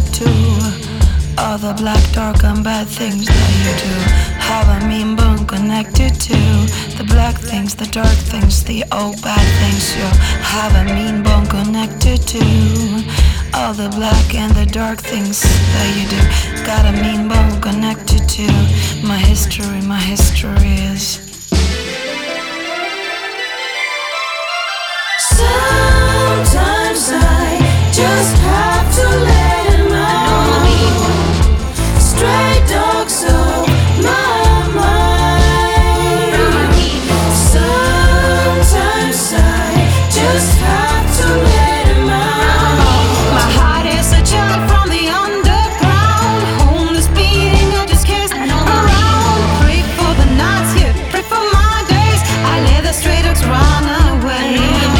to all the black, dark, and bad things that you do. Have a mean bone connected to the black things, the dark things, the old bad things. You have a mean bone connected to all the black and the dark things that you do. Got a mean bone connected to my history. My history is. Sometimes I just have to let it know. Stray dogs of my mind. Sometimes I just have to let it know. My heart is a child from the underground. Homeless being, I just kiss around. Pray for the nights, yeah, pray for my days. I let the stray dogs run away.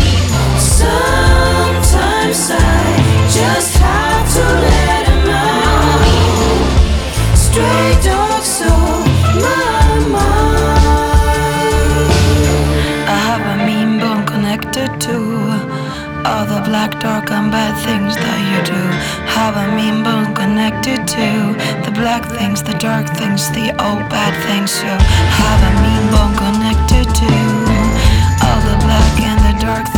Sometimes I just have to let him know. Stray dogs of my mind. I have a mean bone connected to all the black, dark, and bad things that you do. Have a mean bone connected to the black things, the dark things, the old bad things. You have a mean bone connected to all the black and the dark